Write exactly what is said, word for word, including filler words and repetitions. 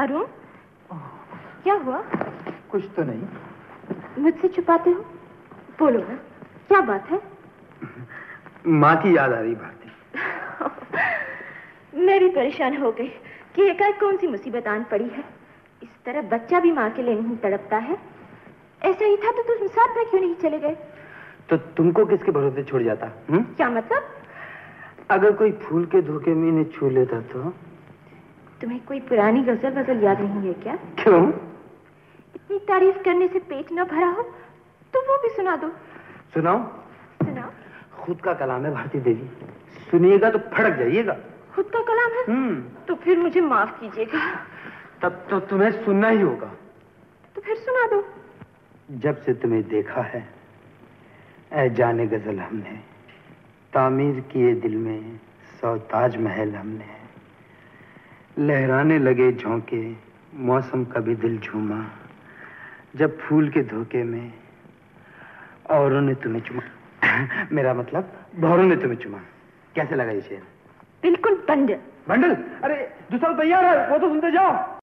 अरुण, क्या हुआ? कुछ तो नहीं। मुझसे छुपाते हो? बोलो ना, क्या बात है? माँ की याद आ रही भारती। मैं भी परेशान हो गई कि एकाएक कौन सी मुसीबत आन पड़ी है। इस तरह बच्चा भी माँ के लिए नहीं तड़पता है। ऐसा ही था तो तुम साथ में क्यों नहीं चले गए? तो तुमको किसके भरोसे छोड़ जाता? हुँ? क्या मतलब? अगर कोई फूल के धोखे में इन्हें छू लेता तो? तुम्हें कोई पुरानी गजल वजल याद नहीं है क्या? क्यों? इतनी तारीफ करने से पेट न भरा हो तो वो भी सुना दो। सुनाओ? सुनाओ। खुद का कलाम है भारती देवी, सुनिएगा तो फड़क जाइएगा। खुद का कलाम है? हम्म। तो फिर मुझे माफ कीजिएगा। तब तो तुम्हें सुनना ही होगा। तो फिर सुना दो। जब से तुम्हें देखा है ऐ जाने गजल हमने, तामीर किए दिल में सौ ताज महल हमने, लहराने लगे झोंके मौसम का भी दिल झूमा, जब फूल के धोखे में औरों ने तुम्हें चुमा। मेरा मतलब भौरों ने तुम्हें चुमा। कैसे लगा ये शेर? बिल्कुल बंडल। बंडल? अरे दूसरा तैयार है, वो तो सुनते जाओ।